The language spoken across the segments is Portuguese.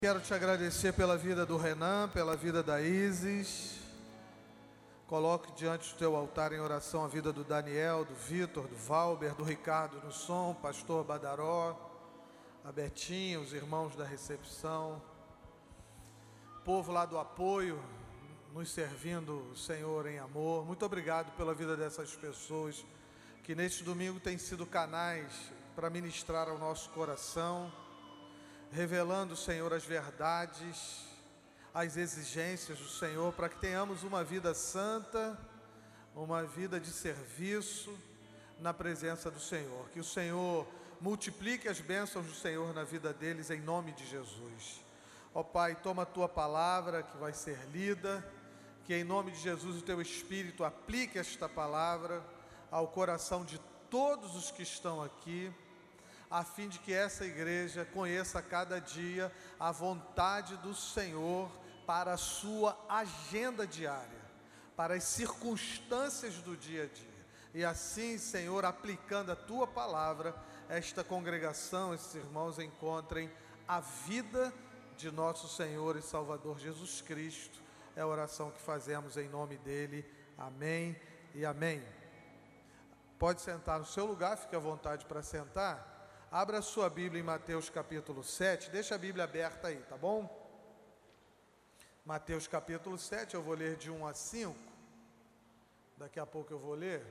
Quero te agradecer pela vida do Renan, pela vida da Isis. Coloque diante do teu altar em oração a vida do Daniel, do Vitor, do Valber, do Ricardo no som, pastor Badaró, a Betinha, os irmãos da recepção, povo lá do apoio, nos servindo, Senhor, em amor. Muito obrigado pela vida dessas pessoas que neste domingo têm sido canais para ministrar ao nosso coração, revelando, Senhor, as verdades, as exigências do Senhor, para que tenhamos uma vida santa, uma vida de serviço na presença do Senhor. Que o Senhor multiplique as bênçãos do Senhor na vida deles, em nome de Jesus. Ó Pai, toma a Tua palavra que vai ser lida, que em nome de Jesus o Teu Espírito aplique esta palavra ao coração de todos os que estão aqui, a fim de que essa igreja conheça a cada dia a vontade do Senhor para a sua agenda diária, para as circunstâncias do dia a dia. E assim, Senhor, aplicando a Tua palavra, esta congregação, esses irmãos encontrem a vida de nosso Senhor e Salvador Jesus Cristo. É a oração que fazemos em nome dEle. Amém e amém. Pode sentar no seu lugar, fique à vontade para sentar. Abra a sua Bíblia em Mateus capítulo 7, deixa a Bíblia aberta aí, tá bom? Mateus capítulo 7, eu vou ler de 1 a 5, daqui a pouco eu vou ler.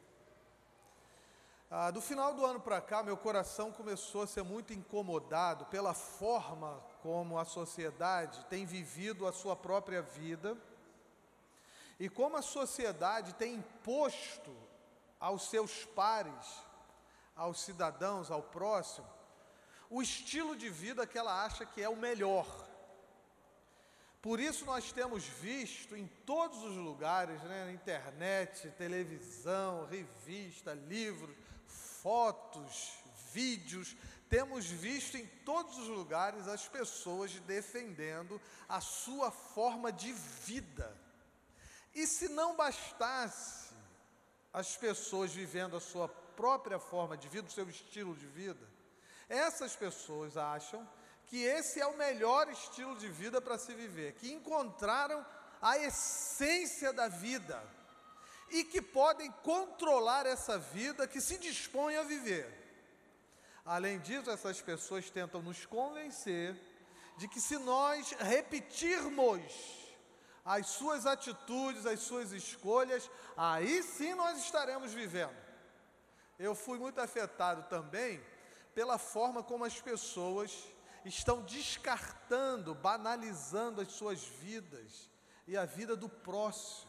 Do final do ano para cá, meu coração começou a ser muito incomodado pela forma como a sociedade tem vivido a sua própria vida e como a sociedade tem imposto aos seus pares, aos cidadãos, ao próximo, o estilo de vida que ela acha que é o melhor. Por isso nós temos visto em todos os lugares, na internet, televisão, revista, livros, fotos, vídeos, temos visto em todos os lugares as pessoas defendendo a sua forma de vida. E se não bastasse as pessoas vivendo a sua própria forma de vida, o seu estilo de vida, essas pessoas acham que esse é o melhor estilo de vida para se viver, que encontraram a essência da vida e que podem controlar essa vida que se dispõe a viver. Além disso, essas pessoas tentam nos convencer de que se nós repetirmos as suas atitudes, as suas escolhas, aí sim nós estaremos vivendo. Eu fui muito afetado também pela forma como as pessoas estão descartando, banalizando as suas vidas e a vida do próximo.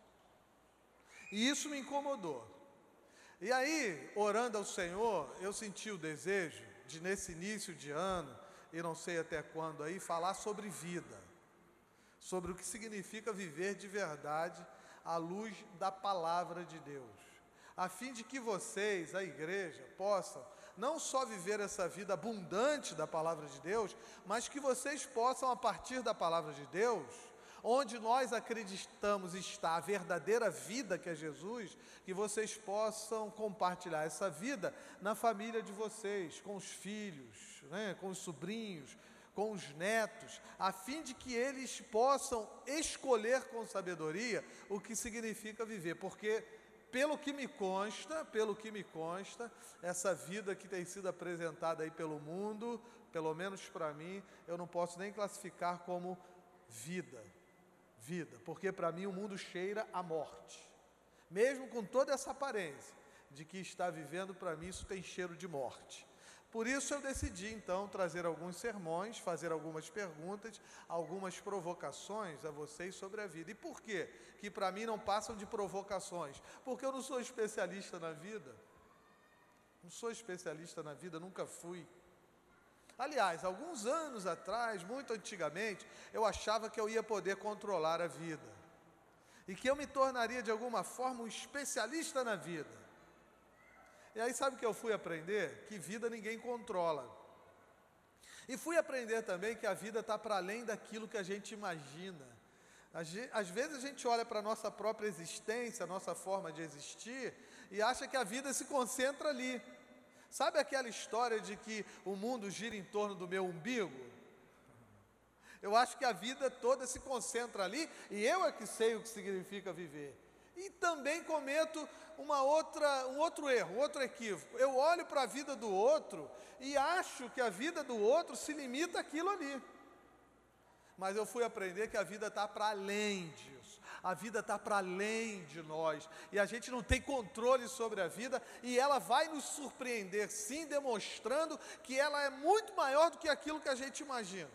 E isso me incomodou. E aí, orando ao Senhor, eu senti o desejo de, nesse início de ano, e não sei até quando aí, falar sobre vida, sobre o que significa viver de verdade à luz da palavra de Deus, a fim de que vocês, a igreja, possam não só viver essa vida abundante da palavra de Deus, mas que vocês possam, a partir da palavra de Deus, onde nós acreditamos está a verdadeira vida que é Jesus, que vocês possam compartilhar essa vida na família de vocês, com os filhos, com os sobrinhos, com os netos, a fim de que eles possam escolher com sabedoria o que significa viver, porque pelo que me consta, essa vida que tem sido apresentada aí pelo mundo, pelo menos para mim, eu não posso nem classificar como vida, porque para mim o mundo cheira a morte, mesmo com toda essa aparência de que está vivendo, para mim isso tem cheiro de morte. Por isso eu decidi então trazer alguns sermões, fazer algumas perguntas, algumas provocações a vocês sobre a vida. E por quê? Que para mim não passam de provocações? Porque eu não sou especialista na vida. Não sou especialista na vida, nunca fui. Aliás, alguns anos atrás, muito antigamente, eu achava que eu ia poder controlar a vida. E que eu me tornaria de alguma forma um especialista na vida. E aí sabe o que eu fui aprender? Que vida ninguém controla. E fui aprender também que a vida está para além daquilo que a gente imagina. Às vezes a gente olha para a nossa própria existência, a nossa forma de existir, e acha que a vida se concentra ali. Sabe aquela história de que o mundo gira em torno do meu umbigo? Eu acho que a vida toda se concentra ali e eu é que sei o que significa viver. E também cometo um outro erro, um outro equívoco. Eu olho para a vida do outro e acho que a vida do outro se limita àquilo ali. Mas eu fui aprender que a vida está para além disso. A vida está para além de nós. E a gente não tem controle sobre a vida. E ela vai nos surpreender, sim, demonstrando que ela é muito maior do que aquilo que a gente imagina.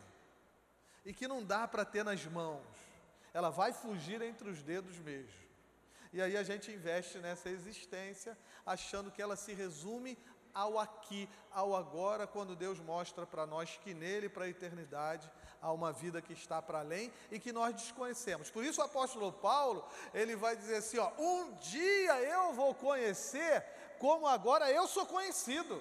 E que não dá para ter nas mãos. Ela vai fugir entre os dedos mesmo. E aí a gente investe nessa existência, achando que ela se resume ao aqui, ao agora, quando Deus mostra para nós que nele, para a eternidade, há uma vida que está para além e que nós desconhecemos. Por isso o apóstolo Paulo, ele vai dizer assim, ó, um dia eu vou conhecer como agora eu sou conhecido.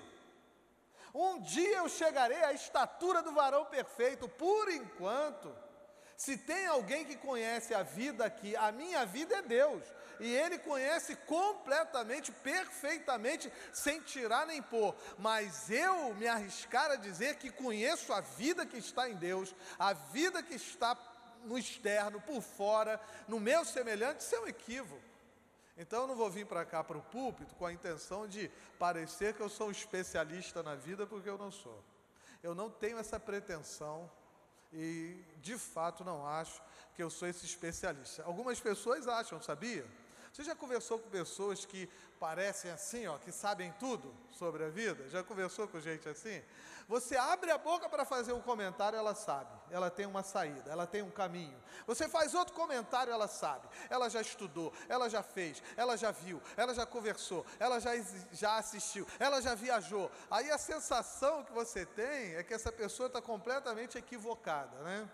Um dia eu chegarei à estatura do varão perfeito. Por enquanto, se tem alguém que conhece a vida aqui, a minha vida é Deus. E Ele conhece completamente, perfeitamente, sem tirar nem pôr. Mas eu me arriscar a dizer que conheço a vida que está em Deus, a vida que está no externo, por fora, no meu semelhante, isso é um equívoco. Então eu não vou vir para cá, para o púlpito, com a intenção de parecer que eu sou um especialista na vida, porque eu não sou. Eu não tenho essa pretensão e, de fato, não acho que eu sou esse especialista. Algumas pessoas acham, sabia? Você já conversou com pessoas que parecem assim, ó, que sabem tudo sobre a vida? Já conversou com gente assim? Você abre a boca para fazer um comentário, ela sabe. Ela tem uma saída, ela tem um caminho. Você faz outro comentário, ela sabe. Ela já estudou, ela já fez, ela já viu, ela já conversou, ela já assistiu, ela já viajou. Aí a sensação que você tem é que essa pessoa está completamente equivocada, né?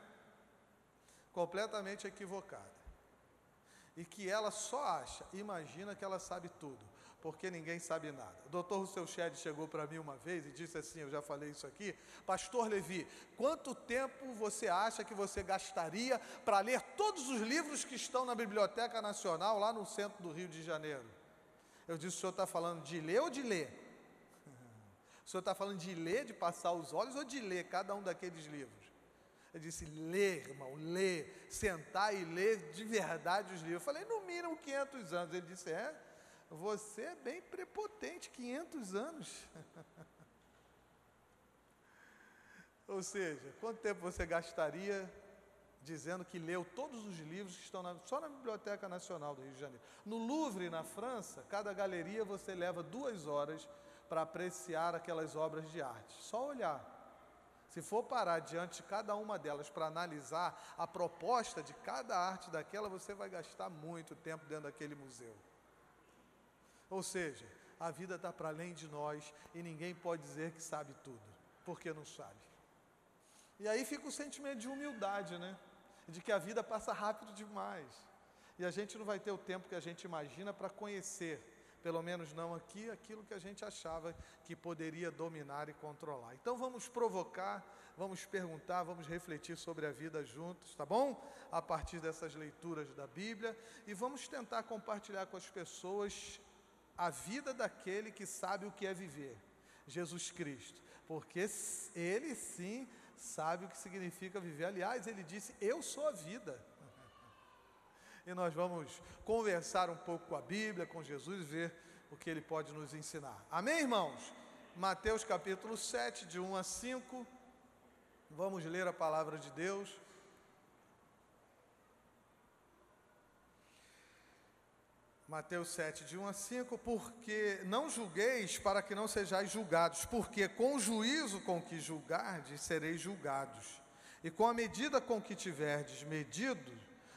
Completamente equivocada. E que ela só acha, imagina que ela sabe tudo, porque ninguém sabe nada. O Dr. Rousseau Shedd chegou para mim uma vez e disse assim, eu já falei isso aqui, Pastor Levi, quanto tempo você acha que você gastaria para ler todos os livros que estão na Biblioteca Nacional, lá no centro do Rio de Janeiro? Eu disse, o senhor está falando de ler ou de ler? O senhor está falando de ler, de passar os olhos, ou de ler cada um daqueles livros? Eu disse, ler, irmão, ler, sentar e ler de verdade os livros. Eu falei, no mínimo 500 anos. Ele disse, você é bem prepotente, 500 anos. Ou seja, quanto tempo você gastaria dizendo que leu todos os livros que estão só na Biblioteca Nacional do Rio de Janeiro? No Louvre, na França, cada galeria você leva 2 horas para apreciar aquelas obras de arte. Só olhar. Se for parar diante de cada uma delas para analisar a proposta de cada arte daquela, você vai gastar muito tempo dentro daquele museu. Ou seja, a vida está para além de nós e ninguém pode dizer que sabe tudo, porque não sabe. E aí fica o sentimento de humildade, né? De que a vida passa rápido demais. E a gente não vai ter o tempo que a gente imagina para conhecer, pelo menos não aqui, aquilo que a gente achava que poderia dominar e controlar. Então vamos provocar, vamos perguntar, vamos refletir sobre a vida juntos, tá bom? A partir dessas leituras da Bíblia, e vamos tentar compartilhar com as pessoas a vida daquele que sabe o que é viver, Jesus Cristo, porque Ele sim sabe o que significa viver. Aliás, Ele disse, eu sou a vida. E nós vamos conversar um pouco com a Bíblia, com Jesus, ver o que Ele pode nos ensinar. Amém, irmãos? Mateus capítulo 7, de 1 a 5. Vamos ler a palavra de Deus. Mateus 7, de 1 a 5. Porque não julgueis para que não sejais julgados, porque com o juízo com que julgardes, sereis julgados. E com a medida com que tiverdes medido,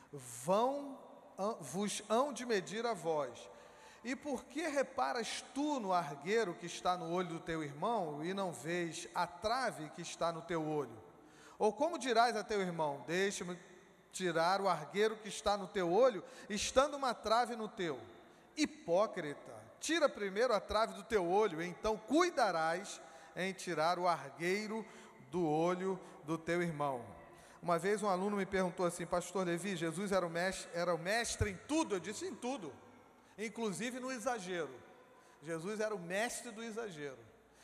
vos hão de medir a vós. E por que reparas tu no argueiro que está no olho do teu irmão, e não vês a trave que está no teu olho? Ou como dirás a teu irmão, deixa-me tirar o argueiro que está no teu olho, estando uma trave no teu? Hipócrita, tira primeiro a trave do teu olho, então cuidarás em tirar o argueiro do olho do teu irmão. Uma vez um aluno me perguntou assim, Pastor Levi, Jesus era o mestre em tudo? Eu disse, em tudo, inclusive no exagero. Jesus era o mestre do exagero.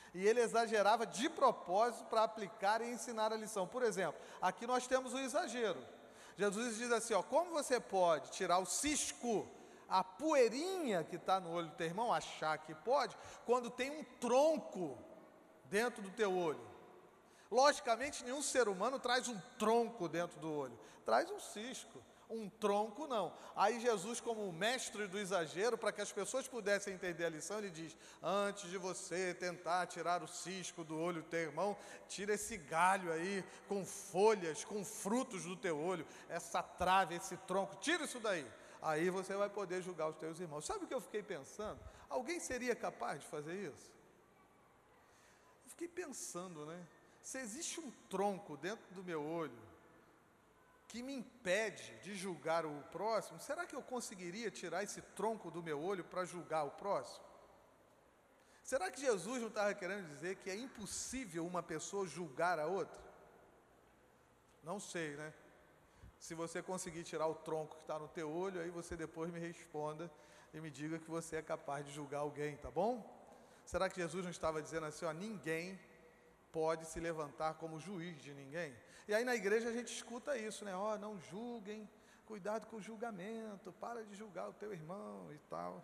E ele exagerava de propósito para aplicar e ensinar a lição. Por exemplo, aqui nós temos o exagero. Jesus diz assim, ó, como você pode tirar o cisco, a poeirinha que está no olho do teu irmão, achar que pode, quando tem um tronco dentro do teu olho? Logicamente, nenhum ser humano traz um tronco dentro do olho, traz um cisco. Um tronco não. Aí Jesus, como o mestre do exagero, para que as pessoas pudessem entender a lição, ele diz, antes de você tentar tirar o cisco do olho do teu irmão, tira esse galho aí, com folhas, com frutos do teu olho, essa trave, esse tronco, tira isso daí. Aí você vai poder julgar os teus irmãos. Sabe o que eu fiquei pensando? Alguém seria capaz de fazer isso? Eu fiquei pensando, né? Se existe um tronco dentro do meu olho, que me impede de julgar o próximo, será que eu conseguiria tirar esse tronco do meu olho para julgar o próximo? Será que Jesus não estava querendo dizer que é impossível uma pessoa julgar a outra? Não sei, né? Se você conseguir tirar o tronco que está no teu olho, aí você depois me responda e me diga que você é capaz de julgar alguém, tá bom? Será que Jesus não estava dizendo assim, ó, ninguém pode se levantar como juiz de ninguém? E aí na igreja a gente escuta isso, né? Ó, não julguem, cuidado com o julgamento, para de julgar o teu irmão e tal.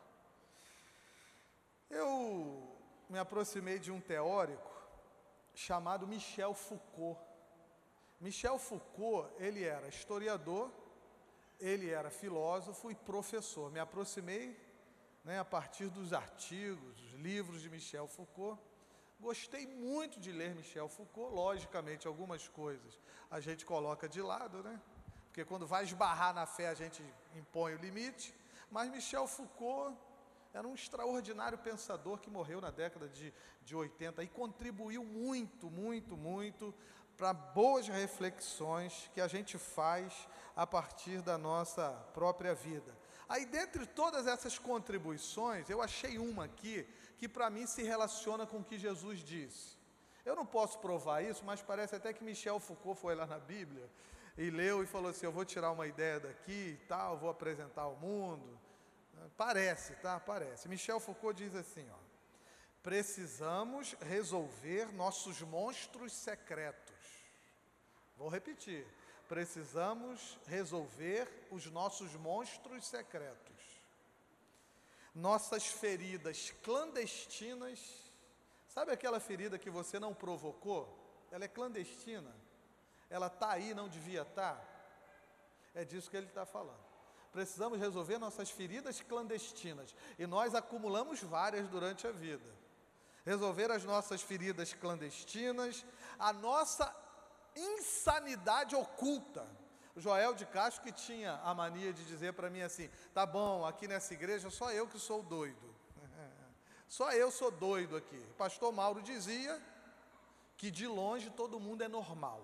Eu me aproximei de um teórico chamado Michel Foucault. Michel Foucault, ele era historiador, ele era filósofo e professor. Me aproximei, né, a partir dos artigos, dos livros de Michel Foucault. Gostei muito de ler Michel Foucault. Logicamente, algumas coisas a gente coloca de lado, né? Porque quando vai esbarrar na fé, a gente impõe o limite. Mas Michel Foucault era um extraordinário pensador que morreu na década de 80 e contribuiu muito, muito, muito para boas reflexões que a gente faz a partir da nossa própria vida. Aí, dentre todas essas contribuições, eu achei uma aqui que para mim se relaciona com o que Jesus disse. Eu não posso provar isso, mas parece até que Michel Foucault foi lá na Bíblia e leu e falou assim, eu vou tirar uma ideia daqui e tal, vou apresentar ao mundo. Parece, tá? Parece. Michel Foucault diz assim, ó, precisamos resolver nossos monstros secretos. Vou repetir. Precisamos resolver os nossos monstros secretos. Nossas feridas clandestinas. Sabe aquela ferida que você não provocou? Ela é clandestina. Ela está aí, não devia estar. É disso que ele está falando. Precisamos resolver nossas feridas clandestinas. E nós acumulamos várias durante a vida. Resolver as nossas feridas clandestinas, a nossa insanidade oculta. O Joel de Castro que tinha a mania de dizer para mim assim, tá bom, aqui nessa igreja só eu que sou doido. Só eu sou doido aqui. O pastor Mauro dizia que de longe todo mundo é normal.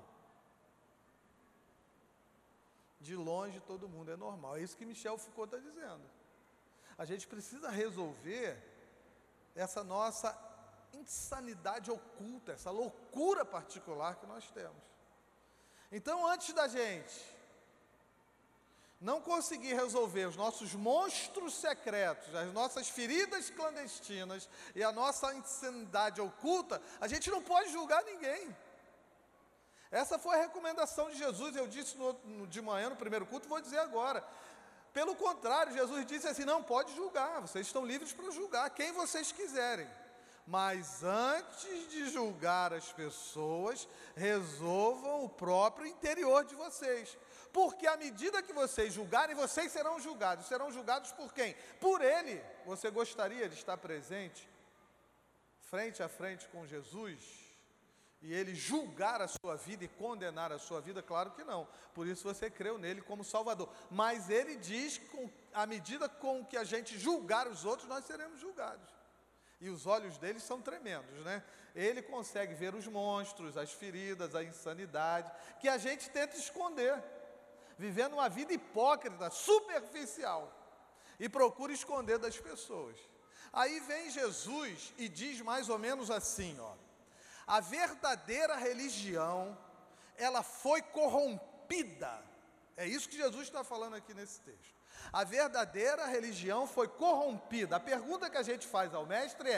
De longe todo mundo é normal. É isso que Michel Foucault está dizendo. A gente precisa resolver essa nossa insanidade oculta, essa loucura particular que nós temos. Então, antes da gente não conseguir resolver os nossos monstros secretos, as nossas feridas clandestinas e a nossa insanidade oculta, a gente não pode julgar ninguém. Essa foi a recomendação de Jesus, eu disse de manhã no primeiro culto, vou dizer agora. Pelo contrário, Jesus disse assim, não pode julgar, vocês estão livres para julgar quem vocês quiserem. Mas antes de julgar as pessoas, resolvam o próprio interior de vocês. Porque à medida que vocês julgarem, vocês serão julgados. Serão julgados por quem? Por Ele. Você gostaria de estar presente, frente a frente com Jesus, e Ele julgar a sua vida e condenar a sua vida? Claro que não. Por isso você creu nele como Salvador. Mas Ele diz que à medida com que a gente julgar os outros, nós seremos julgados. E os olhos dele são tremendos, né? Ele consegue ver os monstros, as feridas, a insanidade, que a gente tenta esconder, vivendo uma vida hipócrita, superficial, e procura esconder das pessoas. Aí vem Jesus e diz mais ou menos assim, ó, a verdadeira religião, ela foi corrompida. É isso que Jesus está falando aqui nesse texto. A verdadeira religião foi corrompida. A pergunta que a gente faz ao mestre é,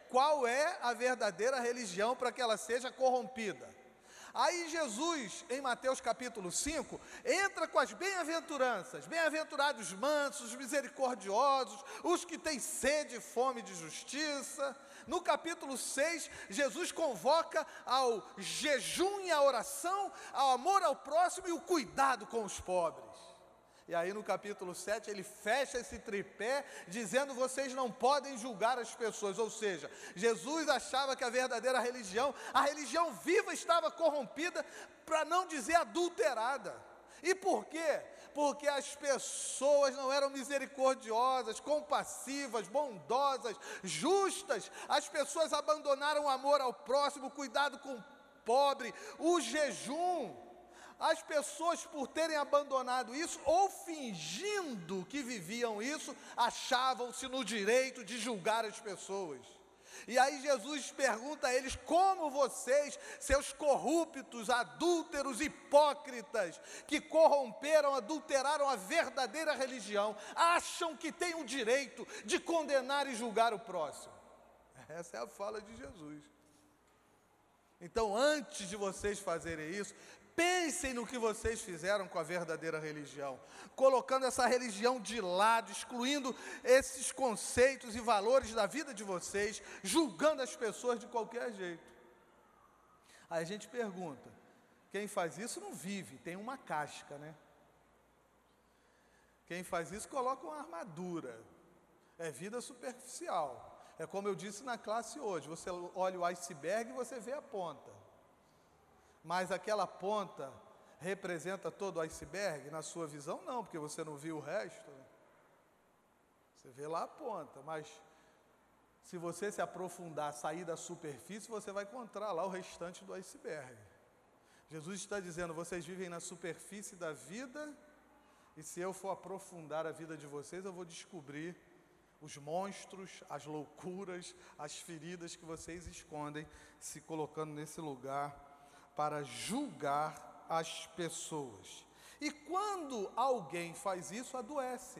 qual é a verdadeira religião para que ela seja corrompida. Aí Jesus, em Mateus capítulo 5, entra com as bem-aventuranças, bem-aventurados mansos, misericordiosos, os que têm sede e fome de justiça. No capítulo 6, Jesus convoca ao jejum e à oração, ao amor ao próximo e o cuidado com os pobres. E aí no capítulo 7 ele fecha esse tripé dizendo: vocês não podem julgar as pessoas. Ou seja, Jesus achava que a verdadeira religião, a religião viva, estava corrompida, para não dizer adulterada. E por quê? Porque as pessoas não eram misericordiosas, compassivas, bondosas, justas. As pessoas abandonaram o amor ao próximo, o cuidado com o pobre, o jejum. As pessoas, por terem abandonado isso, ou fingindo que viviam isso, achavam-se no direito de julgar as pessoas. E aí Jesus pergunta a eles: como vocês, seus corruptos, adúlteros, hipócritas, que corromperam, adulteraram a verdadeira religião, acham que têm o direito de condenar e julgar o próximo? Essa é a fala de Jesus. Então, antes de vocês fazerem isso, pensem no que vocês fizeram com a verdadeira religião, colocando essa religião de lado, excluindo esses conceitos e valores da vida de vocês, julgando as pessoas de qualquer jeito. Aí a gente pergunta: quem faz isso não vive, tem uma casca, né? Quem faz isso coloca uma armadura, é vida superficial. É como eu disse na classe hoje: você olha o iceberg e você vê a ponta. Mas aquela ponta representa todo o iceberg? Na sua visão, não, porque você não viu o resto. Você vê lá a ponta, mas se você se aprofundar, sair da superfície, você vai encontrar lá o restante do iceberg. Jesus está dizendo: vocês vivem na superfície da vida, e se eu for aprofundar a vida de vocês, eu vou descobrir os monstros, as loucuras, as feridas que vocês escondem, se colocando nesse lugar para julgar as pessoas. E quando alguém faz isso, adoece,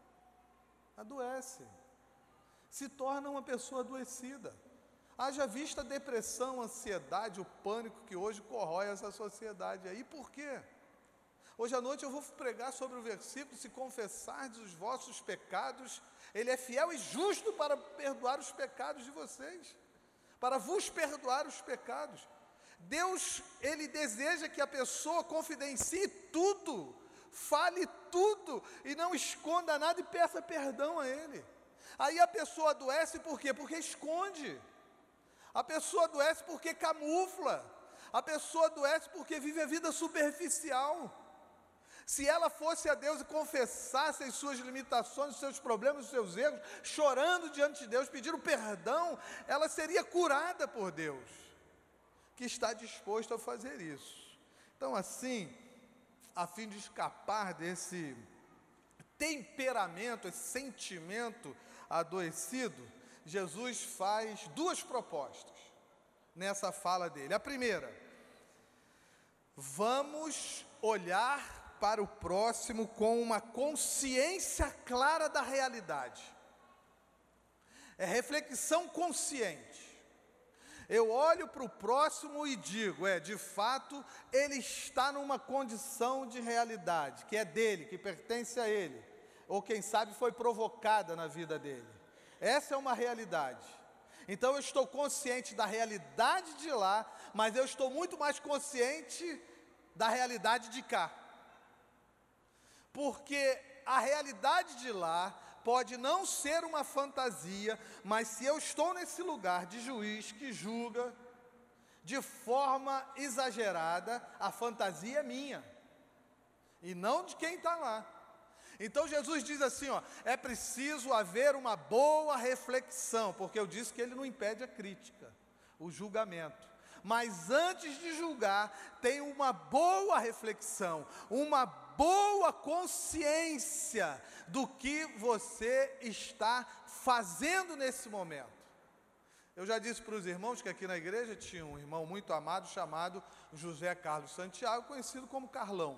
se torna uma pessoa adoecida. Haja vista a depressão, a ansiedade, o pânico que hoje corrói essa sociedade aí. Por quê? Hoje à noite eu vou pregar sobre o versículo: se confessardes os vossos pecados, Ele é fiel e justo para perdoar os pecados de vocês, para vos perdoar os pecados. Deus, Ele deseja que a pessoa confidencie tudo, fale tudo, e não esconda nada e peça perdão a Ele. Aí a pessoa adoece por quê? Porque esconde. A pessoa adoece porque camufla. A pessoa adoece porque vive a vida superficial. Se ela fosse a Deus e confessasse as suas limitações, os seus problemas, os seus erros, chorando diante de Deus, pedindo perdão, ela seria curada por Deus, que está disposto a fazer isso. Então, assim, a fim de escapar desse temperamento, esse sentimento adoecido, Jesus faz duas propostas nessa fala dele. A primeira: vamos olhar para o próximo com uma consciência clara da realidade. É reflexão consciente. Eu olho para o próximo e digo: de fato, ele está numa condição de realidade, que é dele, que pertence a ele, ou quem sabe foi provocada na vida dele. Essa é uma realidade. Então eu estou consciente da realidade de lá, mas eu estou muito mais consciente da realidade de cá. Porque a realidade de lá pode não ser uma fantasia, mas se eu estou nesse lugar de juiz que julga de forma exagerada, a fantasia é minha, e não de quem está lá. Então Jesus diz assim, é preciso haver uma boa reflexão, porque eu disse que Ele não impede a crítica, o julgamento. Mas antes de julgar, tem uma boa reflexão, uma boa consciência do que você está fazendo nesse momento. Eu já disse para os irmãos que aqui na igreja tinha um irmão muito amado chamado José Carlos Santiago, conhecido como Carlão.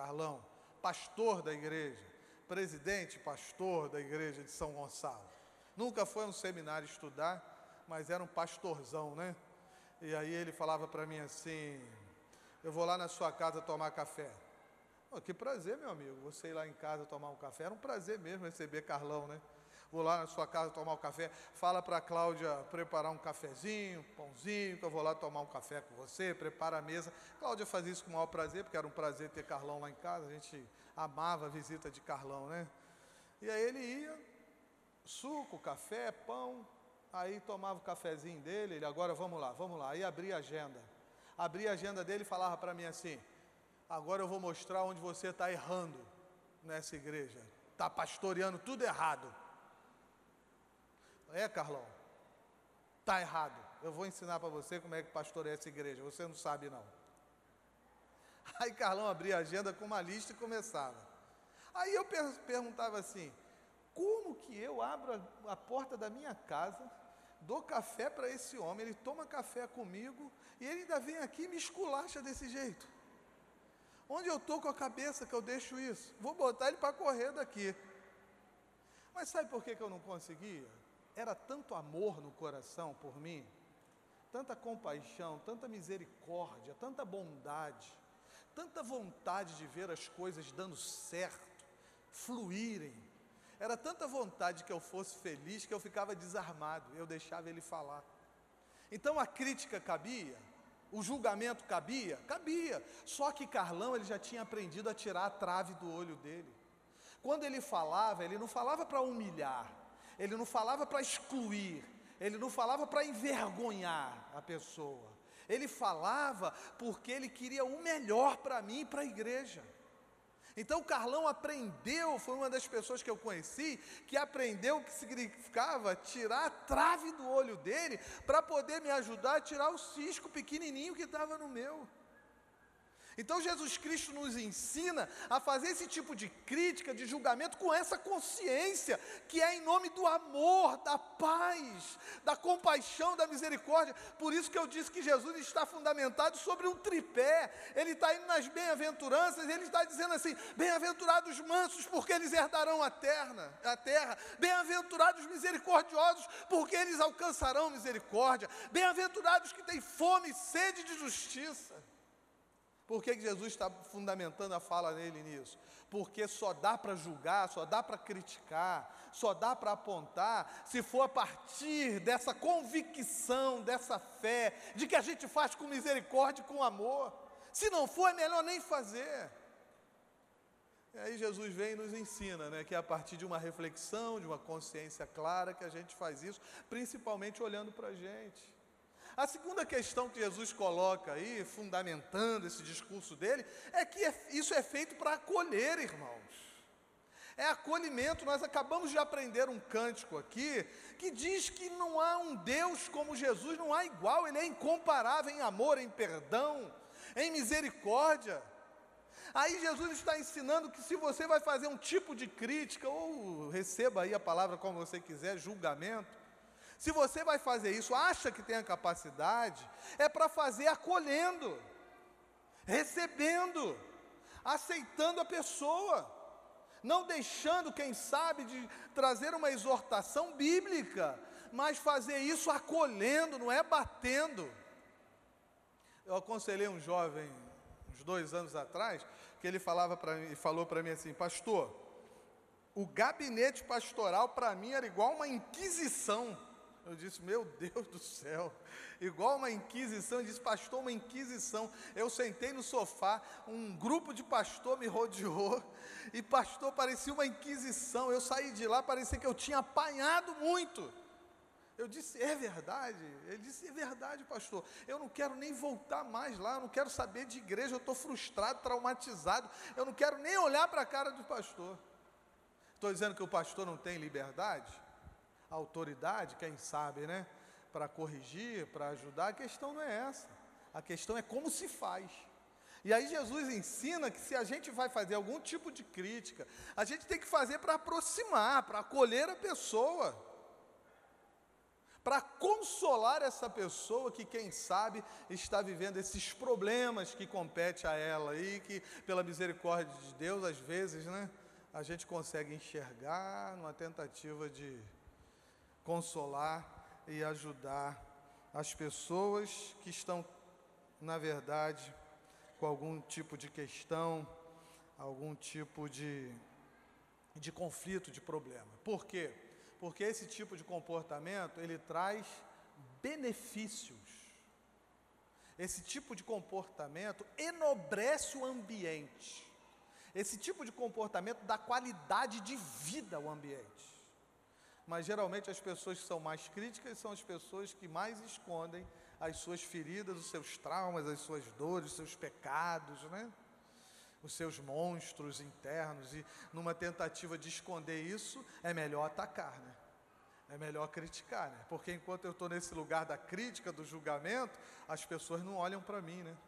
Carlão, pastor da igreja, presidente, pastor da igreja de São Gonçalo. Nunca foi a um seminário estudar, mas era um pastorzão, né? E aí ele falava para mim assim: eu vou lá na sua casa tomar café. Oh, que prazer, meu amigo, você ir lá em casa tomar um café. Era um prazer mesmo receber Carlão, né? Vou lá na sua casa tomar um café. Fala para a Cláudia preparar um cafezinho, um pãozinho, que eu vou lá tomar um café com você, prepara a mesa. Cláudia fazia isso com o maior prazer, porque era um prazer ter Carlão lá em casa. A gente amava a visita de Carlão, né? E aí ele ia, suco, café, pão, aí tomava o cafezinho dele, ele, agora vamos lá. Aí abria a agenda. Abria a agenda dele e falava para mim assim: agora eu vou mostrar onde você está errando nessa igreja. Está pastoreando tudo errado. Carlão, está errado. Eu vou ensinar para você como é que pastoreia essa igreja. Você não sabe, não. Aí Carlão abria a agenda com uma lista e começava. Aí eu perguntava assim: como que eu abro a porta da minha casa, dou café para esse homem, ele toma café comigo e ele ainda vem aqui e me esculacha desse jeito? Onde eu estou com a cabeça que eu deixo isso? Vou botar ele para correr daqui. Mas sabe por que eu não conseguia? Era tanto amor no coração por mim, tanta compaixão, tanta misericórdia, tanta bondade, tanta vontade de ver as coisas dando certo, fluírem. Era tanta vontade que eu fosse feliz que eu ficava desarmado, eu deixava ele falar. Então a crítica cabia, o julgamento cabia, só que Carlão ele já tinha aprendido a tirar a trave do olho dele. Quando ele não falava para humilhar, ele não falava para excluir, ele não falava para envergonhar a pessoa, ele falava porque ele queria o melhor para mim e para a igreja. Então Carlão aprendeu, foi uma das pessoas que eu conheci, que aprendeu o que significava tirar a trave do olho dele, para poder me ajudar a tirar o cisco pequenininho que estava no meu. Então Jesus Cristo nos ensina a fazer esse tipo de crítica, de julgamento, com essa consciência, que é em nome do amor, da paz, da compaixão, da misericórdia. Por isso que eu disse que Jesus está fundamentado sobre um tripé. Ele está indo nas bem-aventuranças, ele está dizendo assim: bem-aventurados mansos, porque eles herdarão a terra. Bem-aventurados misericordiosos, porque eles alcançarão misericórdia. Bem-aventurados que têm fome e sede de justiça. Por que Jesus está fundamentando a fala dele nisso? Porque só dá para julgar, só dá para criticar, só dá para apontar, se for a partir dessa convicção, dessa fé, de que a gente faz com misericórdia e com amor. Se não for, é melhor nem fazer. E aí Jesus vem e nos ensina, né, que é a partir de uma reflexão, de uma consciência clara, que a gente faz isso, principalmente olhando para a gente. A segunda questão que Jesus coloca aí, fundamentando esse discurso dele, é que isso é feito para acolher, irmãos. É acolhimento. Nós acabamos de aprender um cântico aqui, que diz que não há um Deus como Jesus, não há igual, Ele é incomparável em amor, em perdão, em misericórdia. Aí Jesus está ensinando que se você vai fazer um tipo de crítica, ou receba aí a palavra como você quiser, julgamento, se você vai fazer isso, acha que tem a capacidade, é para fazer acolhendo, recebendo, aceitando a pessoa, não deixando, quem sabe, de trazer uma exortação bíblica, mas fazer isso acolhendo, não é batendo. Eu aconselhei um jovem, uns 2 anos atrás, que ele falou para mim assim: pastor, o gabinete pastoral para mim era igual uma inquisição. Eu disse: meu Deus do céu, igual uma inquisição. Ele disse: pastor, uma inquisição. Eu sentei no sofá, um grupo de pastor me rodeou, e pastor, parecia uma inquisição. Eu saí de lá, parecia que eu tinha apanhado muito. Eu disse: é verdade? Ele disse: é verdade, pastor, eu não quero nem voltar mais lá, eu não quero saber de igreja, eu estou frustrado, traumatizado, eu não quero nem olhar para a cara do pastor. Estou dizendo que o pastor não tem liberdade? Autoridade, quem sabe, né? Para corrigir, para ajudar. A questão não é essa. A questão é como se faz. E aí Jesus ensina que se a gente vai fazer algum tipo de crítica, a gente tem que fazer para aproximar, para acolher a pessoa, para consolar essa pessoa que, quem sabe, está vivendo esses problemas que compete a ela e que, pela misericórdia de Deus, às vezes, né, a gente consegue enxergar numa tentativa de consolar e ajudar as pessoas que estão, na verdade, com algum tipo de questão, algum tipo de conflito, de problema. Por quê? Porque esse tipo de comportamento, ele traz benefícios. Esse tipo de comportamento enobrece o ambiente. Esse tipo de comportamento dá qualidade de vida ao ambiente. Mas geralmente as pessoas que são mais críticas são as pessoas que mais escondem as suas feridas, os seus traumas, as suas dores, os seus pecados, né? Os seus monstros internos, e numa tentativa de esconder isso, é melhor atacar, né? É melhor criticar, né? Porque enquanto eu estou nesse lugar da crítica, do julgamento, as pessoas não olham para mim, né?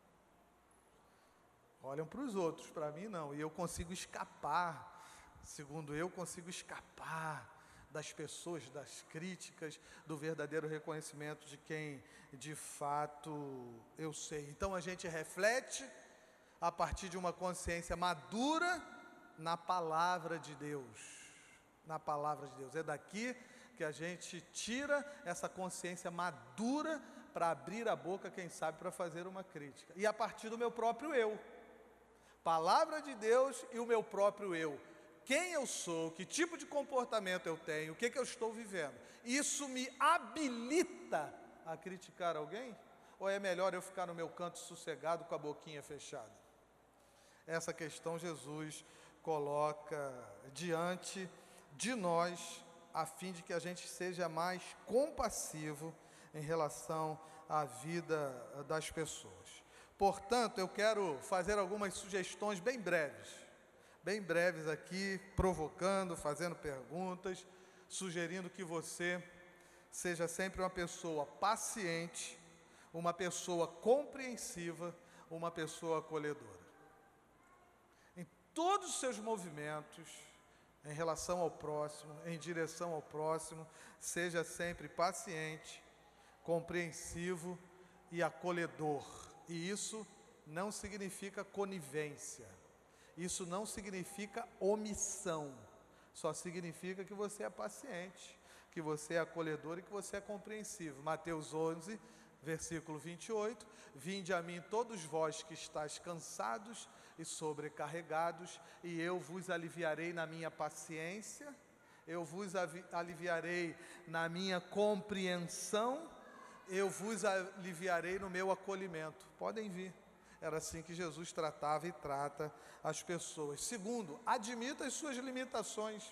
Olham para os outros, para mim não. E eu consigo escapar, segundo eu, consigo escapar das pessoas, das críticas, do verdadeiro reconhecimento de quem de fato eu sei. Então a gente reflete a partir de uma consciência madura na palavra de Deus. Na palavra de Deus. É daqui que a gente tira essa consciência madura para abrir a boca, quem sabe, para fazer uma crítica. E a partir do meu próprio eu. Palavra de Deus e o meu próprio eu. Quem eu sou, que tipo de comportamento eu tenho, o que eu estou vivendo. Isso me habilita a criticar alguém? Ou é melhor eu ficar no meu canto sossegado com a boquinha fechada? Essa questão Jesus coloca diante de nós, a fim de que a gente seja mais compassivo em relação à vida das pessoas. Portanto, eu quero fazer algumas sugestões bem breves aqui, provocando, fazendo perguntas, sugerindo que você seja sempre uma pessoa paciente, uma pessoa compreensiva, uma pessoa acolhedora. Em todos os seus movimentos, em relação ao próximo, em direção ao próximo, seja sempre paciente, compreensivo e acolhedor. E isso não significa conivência, isso não significa omissão, só significa que você é paciente, que você é acolhedor e que você é compreensivo. Mateus 11, versículo 28, vinde a mim todos vós que estáis cansados e sobrecarregados, e eu vos aliviarei na minha paciência, eu vos aliviarei na minha compreensão, eu vos aliviarei no meu acolhimento. Podem vir. Era assim que Jesus tratava e trata as pessoas. Segundo, admita as suas limitações.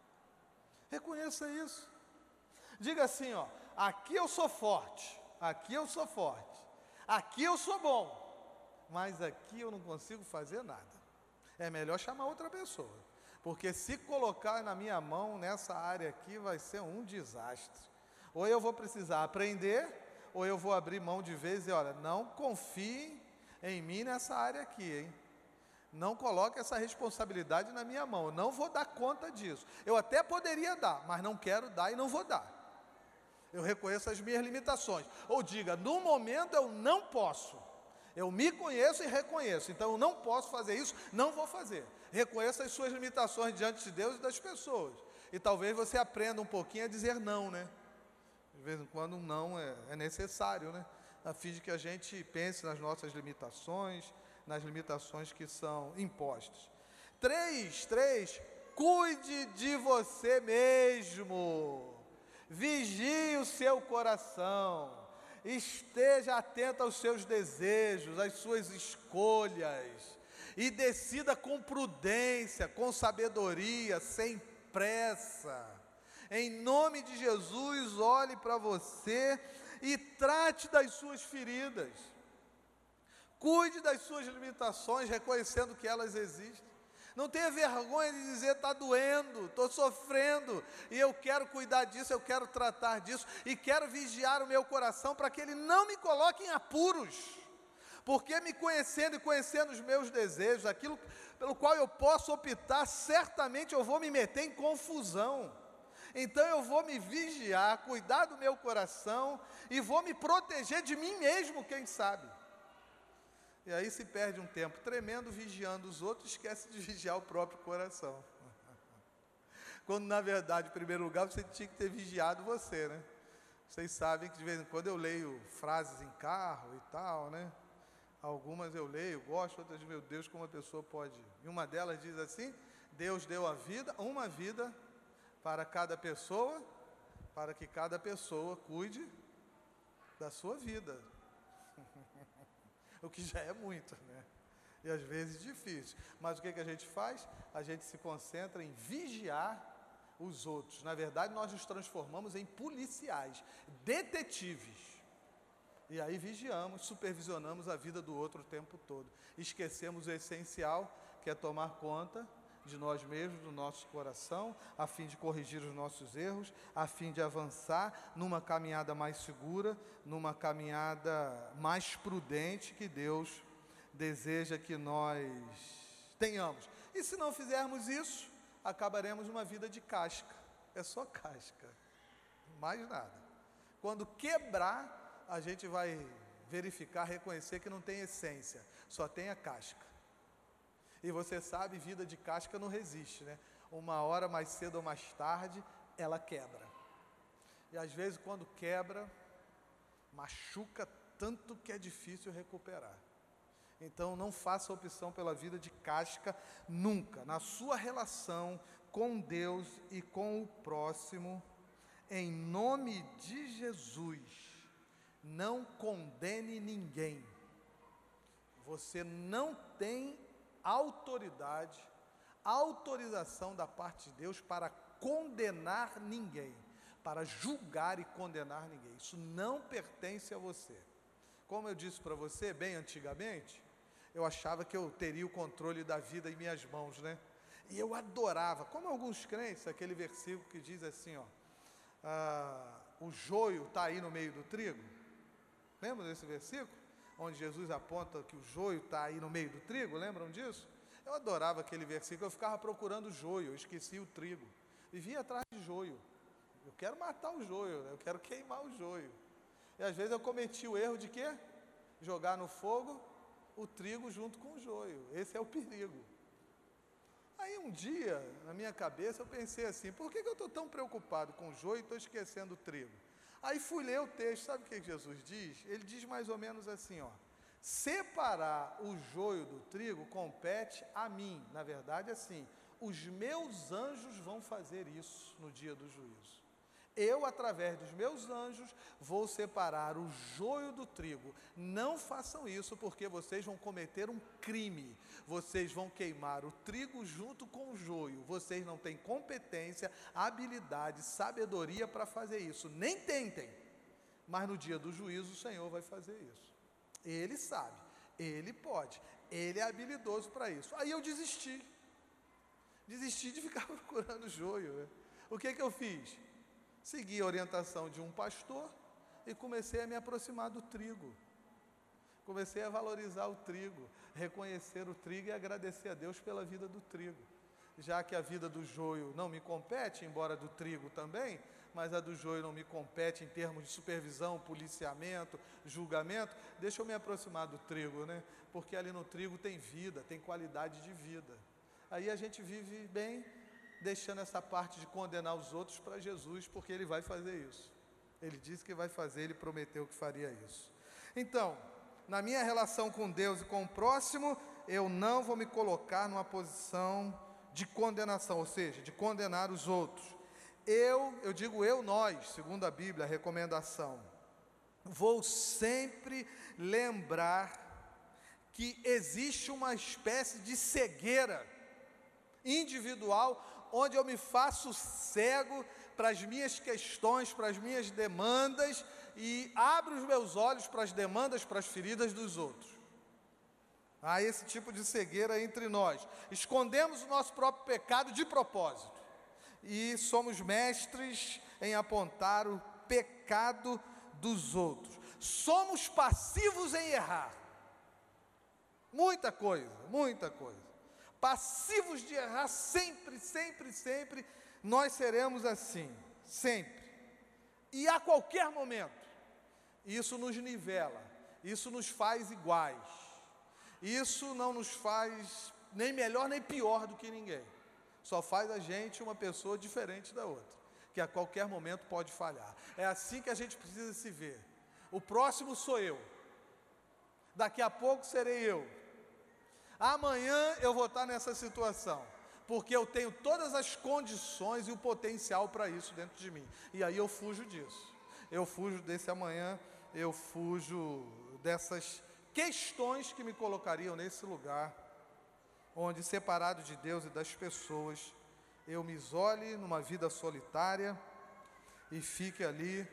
Reconheça isso. Diga assim, ó, aqui eu sou forte, aqui eu sou forte, aqui eu sou bom, mas aqui eu não consigo fazer nada. É melhor chamar outra pessoa, porque se colocar na minha mão nessa área aqui vai ser um desastre. Ou eu vou precisar aprender, ou eu vou abrir mão de vez e olha, não confie em mim nessa área aqui, hein? Não coloque essa responsabilidade na minha mão, eu não vou dar conta disso. Eu até poderia dar, mas não quero dar e não vou dar. Eu reconheço as minhas limitações. Ou diga, no momento eu não posso. Eu me conheço e reconheço, então eu não posso fazer isso, não vou fazer. Reconheça as suas limitações diante de Deus e das pessoas. E talvez você aprenda um pouquinho a dizer não, né? De vez em quando um não é necessário, né? A fim de que a gente pense nas nossas limitações, nas limitações que são impostas. 3, cuide de você mesmo. Vigie o seu coração. Esteja atento aos seus desejos, às suas escolhas. E decida com prudência, com sabedoria, sem pressa. Em nome de Jesus, olhe para você e trate das suas feridas. Cuide das suas limitações, reconhecendo que elas existem. Não tenha vergonha de dizer, está doendo, estou sofrendo, e eu quero cuidar disso, eu quero tratar disso, e quero vigiar o meu coração para que ele não me coloque em apuros. Porque me conhecendo e conhecendo os meus desejos, aquilo pelo qual eu posso optar, certamente eu vou me meter em confusão. Então eu vou me vigiar, cuidar do meu coração e vou me proteger de mim mesmo, quem sabe. E aí se perde um tempo tremendo vigiando os outros, esquece de vigiar o próprio coração. Quando na verdade, em primeiro lugar, você tinha que ter vigiado você, né? Vocês sabem que de vez em quando eu leio frases em carro e tal, né? Algumas eu leio, gosto, outras, meu Deus, como a pessoa pode. E uma delas diz assim: Deus deu a vida, uma vida para cada pessoa, para que cada pessoa cuide da sua vida. O que já é muito, né? E às vezes difícil. Mas o que a gente faz? A gente se concentra em vigiar os outros. Na verdade, nós nos transformamos em policiais, detetives. E aí vigiamos, supervisionamos a vida do outro o tempo todo. Esquecemos o essencial, que é tomar conta de nós mesmos, do nosso coração, a fim de corrigir os nossos erros, a fim de avançar numa caminhada mais segura, numa caminhada mais prudente que Deus deseja que nós tenhamos. E se não fizermos isso, acabaremos uma vida de casca. É só casca, mais nada. Quando quebrar, a gente vai verificar, reconhecer que não tem essência, só tem a casca. E você sabe, vida de casca não resiste, né? Uma hora mais cedo ou mais tarde, ela quebra. E às vezes quando quebra, machuca tanto que é difícil recuperar. Então não faça opção pela vida de casca nunca. Na sua relação com Deus e com o próximo, em nome de Jesus, não condene ninguém. Você não tem autorização da parte de Deus para condenar ninguém, para julgar e condenar ninguém. Isso não pertence a você. Como eu disse para você, bem antigamente, eu achava que eu teria o controle da vida em minhas mãos, né? E eu adorava, como alguns crentes, aquele versículo que diz assim, ó, o joio está aí no meio do trigo. Lembram desse versículo? Onde Jesus aponta que o joio está aí no meio do trigo, lembram disso? Eu adorava aquele versículo, eu ficava procurando o joio, eu esqueci o trigo, vivia atrás de joio. Eu quero matar o joio, né? Eu quero queimar o joio. E às vezes eu cometi o erro de quê? Jogar no fogo o trigo junto com o joio. Esse é o perigo. Aí um dia, na minha cabeça, eu pensei assim, por que eu estou tão preocupado com o joio e estou esquecendo o trigo? Aí fui ler o texto, sabe o que Jesus diz? Ele diz mais ou menos assim, ó, separar o joio do trigo compete a mim. Na verdade, assim, os meus anjos vão fazer isso no dia do juízo. Eu, através dos meus anjos, vou separar o joio do trigo. Não façam isso, porque vocês vão cometer um crime. Vocês vão queimar o trigo junto com o joio. Vocês não têm competência, habilidade, sabedoria para fazer isso. Nem tentem. Mas no dia do juízo, o Senhor vai fazer isso. Ele sabe, Ele pode, Ele é habilidoso para isso. Aí eu desisti. Desisti de ficar procurando joio, né? O que eu fiz? Segui a orientação de um pastor e comecei a me aproximar do trigo. Comecei a valorizar o trigo, reconhecer o trigo e agradecer a Deus pela vida do trigo. Já que a vida do joio não me compete, embora do trigo também, mas a do joio não me compete em termos de supervisão, policiamento, julgamento, deixa eu me aproximar do trigo, né? Porque ali no trigo tem vida, tem qualidade de vida. Aí a gente vive bem, deixando essa parte de condenar os outros para Jesus, porque Ele vai fazer isso. Ele disse que vai fazer, Ele prometeu que faria isso. Então, na minha relação com Deus e com o próximo, eu não vou me colocar numa posição de condenação, ou seja, de condenar os outros. Nós, segundo a Bíblia, a recomendação, vou sempre lembrar que existe uma espécie de cegueira individual, onde eu me faço cego para as minhas questões, para as minhas demandas, e abro os meus olhos para as demandas, para as feridas dos outros. Há esse tipo de cegueira entre nós. Escondemos o nosso próprio pecado de propósito. E somos mestres em apontar o pecado dos outros. Somos passivos em errar. Muita coisa. Passivos de errar sempre, nós seremos assim, sempre. E a qualquer momento, isso nos nivela, isso nos faz iguais. Isso não nos faz nem melhor nem pior do que ninguém. Só faz a gente uma pessoa diferente da outra, que a qualquer momento pode falhar. É assim que a gente precisa se ver. O próximo sou eu. Daqui a pouco serei eu. Amanhã eu vou estar nessa situação, porque eu tenho todas as condições e o potencial para isso dentro de mim. E aí eu fujo disso. Eu fujo desse amanhã, eu fujo dessas questões que me colocariam nesse lugar, onde, separado de Deus e das pessoas, eu me isole numa vida solitária e fique ali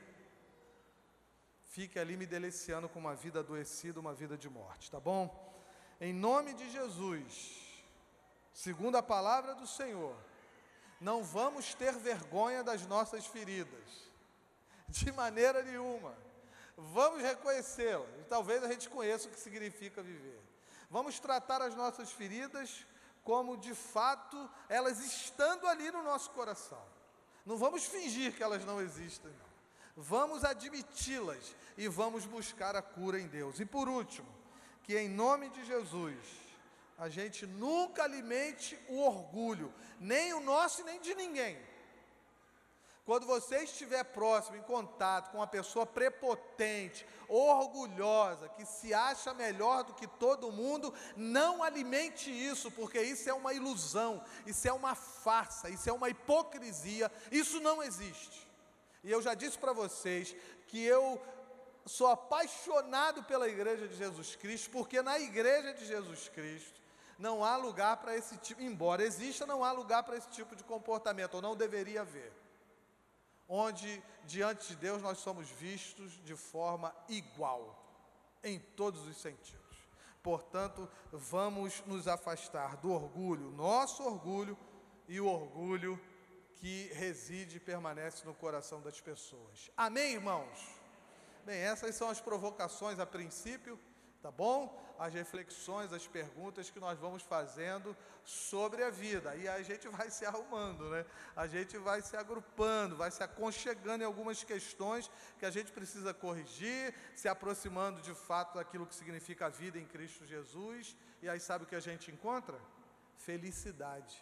me deliciando com uma vida adoecida, uma vida de morte, tá bom? Em nome de Jesus, segundo a palavra do Senhor, não vamos ter vergonha das nossas feridas, de maneira nenhuma. Vamos reconhecê-las, e talvez a gente conheça o que significa viver. Vamos tratar as nossas feridas como, de fato, elas estando ali no nosso coração. Não vamos fingir que elas não existem, não. Vamos admiti-las e vamos buscar a cura em Deus. E por último, que em nome de Jesus, a gente nunca alimente o orgulho, nem o nosso e nem de ninguém. Quando você estiver próximo, em contato com uma pessoa prepotente, orgulhosa, que se acha melhor do que todo mundo, não alimente isso, porque isso é uma ilusão, isso é uma farsa, isso é uma hipocrisia, isso não existe. E eu já disse para vocês que eu sou apaixonado pela Igreja de Jesus Cristo, porque na Igreja de Jesus Cristo não há lugar para esse tipo, embora exista, não há lugar para esse tipo de comportamento, ou não deveria haver. Onde, diante de Deus, nós somos vistos de forma igual, em todos os sentidos. Portanto, vamos nos afastar do orgulho, nosso orgulho, e o orgulho que reside e permanece no coração das pessoas. Amém, irmãos? Bem, essas são as provocações a princípio, tá bom? As reflexões, as perguntas que nós vamos fazendo sobre a vida. E a gente vai se arrumando, né? A gente vai se agrupando, vai se aconchegando em algumas questões que a gente precisa corrigir, se aproximando de fato daquilo que significa a vida em Cristo Jesus. E aí sabe o que a gente encontra? Felicidade.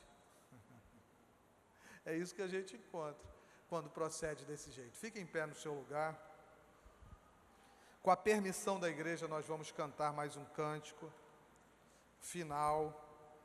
É isso que a gente encontra quando procede desse jeito. Fique em pé no seu lugar. Com a permissão da igreja, nós vamos cantar mais um cântico final.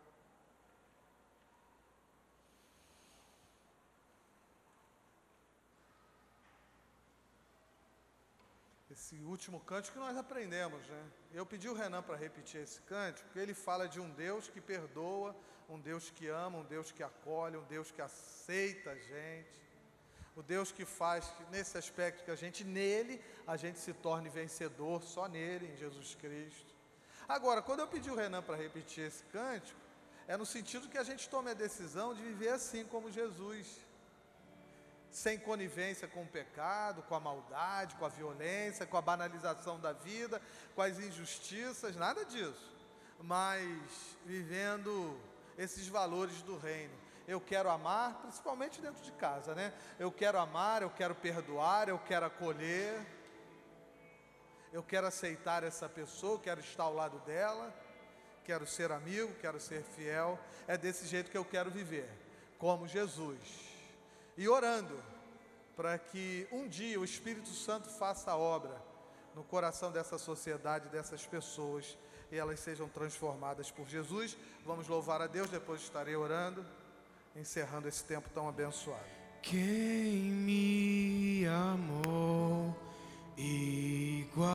Esse último cântico que nós aprendemos, né? Eu pedi o Renan para repetir esse cântico, porque ele fala de um Deus que perdoa, um Deus que ama, um Deus que acolhe, um Deus que aceita a gente. O Deus que faz, nesse aspecto, que a gente, nele, a gente se torne vencedor, só nele, em Jesus Cristo. Agora, quando eu pedi o Renan para repetir esse cântico, é no sentido que a gente tome a decisão de viver assim como Jesus, sem conivência com o pecado, com a maldade, com a violência, com a banalização da vida, com as injustiças, nada disso, mas vivendo esses valores do reino. Eu quero amar, principalmente dentro de casa, né? Eu quero amar, eu quero perdoar, eu quero acolher, eu quero aceitar essa pessoa, eu quero estar ao lado dela, quero ser amigo, quero ser fiel. É desse jeito que eu quero viver, como Jesus. E orando para que um dia o Espírito Santo faça a obra no coração dessa sociedade, dessas pessoas, e elas sejam transformadas por Jesus. Vamos louvar a Deus, depois estarei orando, encerrando esse tempo tão abençoado. Quem me amou igual